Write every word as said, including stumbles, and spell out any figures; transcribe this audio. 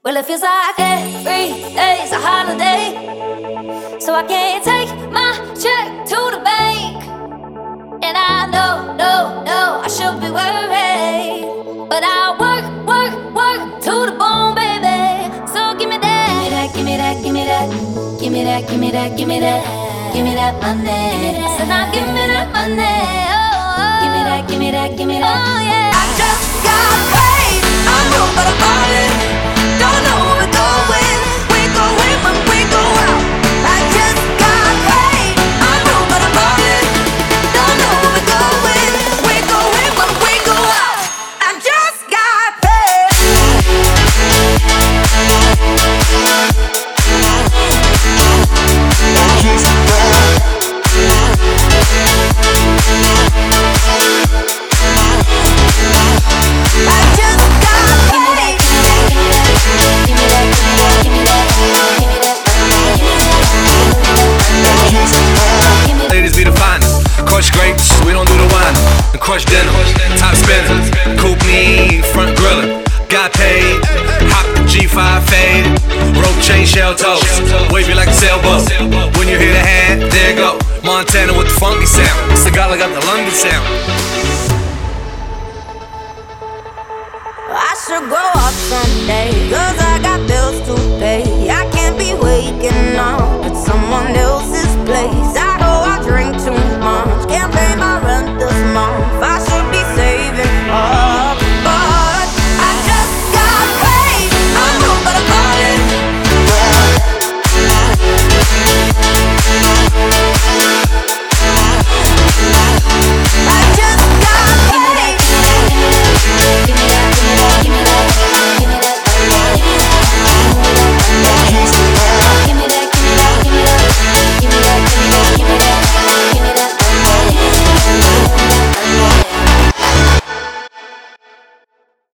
Well, it feels like every day's a holiday, so I can't take my check to the bank. And I know, no, no, I should be worried, but I work, work, work to the bone, baby. So give me that, give me that, give me that, give me that, give me that, give me that, give me that money. So now give me that money. Oh, give me that, give me that, give me that. Oh yeah. I just got paid. I know about a party. Don't know where we're going. We're going when we go out. I just got paid. I know about a party. Don't know where we're going. We're going when we go out. I just got paid. I just got paid. Ladies be the finest. Crush grapes, we don't do the wine. And crush dinner, top spinner. Coupe me, front griller. Got paid, hop the G five fade. Rope chain shell toes, wavy like a sailboat. When you hear the hand, there you go. Montana with the funky sound. Sagala got the London sound. I should grow up someday.